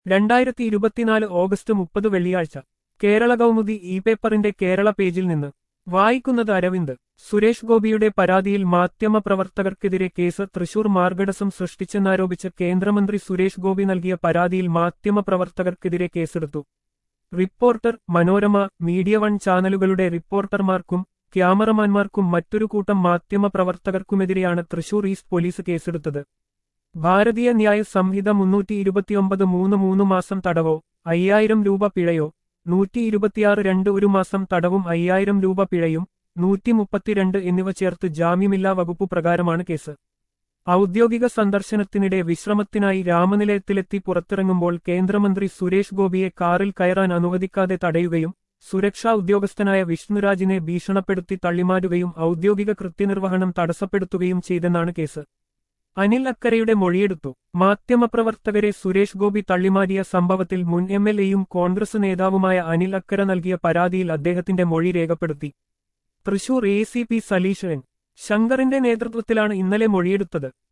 2024 August 30 വെള്ളിയാഴ്ച Kerala Kaumudi E പേപ്പറിന്റെ കേരള പേജിൽ നിന്ന് വായിക്കുന്നത് അരവിന്ദ്. സുരേഷ് ഗോപിയുടെ പരാതിയിൽ മാധ്യമപ്രവർത്തകർക്കെതിരെ കേസ്. തൃശൂർ മാർഗടസം സൃഷ്ടിച്ചെന്നാരോപിച്ച് കേന്ദ്രമന്ത്രി സുരേഷ് ഗോപി നൽകിയ പരാതിയിൽ മാധ്യമപ്രവർത്തകർക്കെതിരെ കേസെടുത്തു. റിപ്പോർട്ടർ, മനോരമ, മീഡിയ വൺ ചാനലുകളുടെ റിപ്പോർട്ടർമാർക്കും ക്യാമറമാൻമാർക്കും മറ്റൊരു കൂട്ടം മാധ്യമപ്രവർത്തകർക്കുമെതിരെയാണ് തൃശൂർ ഈസ്റ്റ് പോലീസ് കേസെടുത്തത്. ഭാരതീയ ന്യായ സംഹിത 329(3) മാസം തടവോ 5000 രൂപ പിഴയോ, 126(2) 1 മാസം തടവും 5000 രൂപ പിഴയും, 132 എന്നിവ ചേർത്ത് ജാമ്യമില്ലാ വകുപ്പു പ്രകാരമാണ് കേസ്. ഔദ്യോഗിക സന്ദർശനത്തിനിടെ വിശ്രമത്തിനായി രാമനിലയത്തിലെത്തി പുറത്തിറങ്ങുമ്പോൾ കേന്ദ്രമന്ത്രി സുരേഷ് ഗോപിയെ കാറിൽ കയറാൻ അനുവദിക്കാതെ തടയുകയും സുരക്ഷാ ഉദ്യോഗസ്ഥനായ വിഷ്ണുരാജിനെ ഭീഷണപ്പെടുത്തി തള്ളിമാറ്റുകയും ഔദ്യോഗിക കൃത്യനിർവഹണം തടസ്സപ്പെടുത്തുകയും ചെയ്തെന്നാണ് കേസ്. അനിൽ അക്കരയുടെ മൊഴിയെടുത്തു. മാധ്യമപ്രവർത്തകരെ സുരേഷ് ഗോപി തള്ളിമാറ്റിയ സംഭവത്തിൽ മുൻ MLA-യും കോൺഗ്രസ് നേതാവുമായ അനിൽ അക്കര നൽകിയ പരാതിയിൽ അദ്ദേഹത്തിന്റെ മൊഴി രേഖപ്പെടുത്തി. Thrissur ACP Saleesh N. ശങ്കറിന്റെ നേതൃത്വത്തിലാണ് ഇന്നലെ മൊഴിയെടുത്തത്.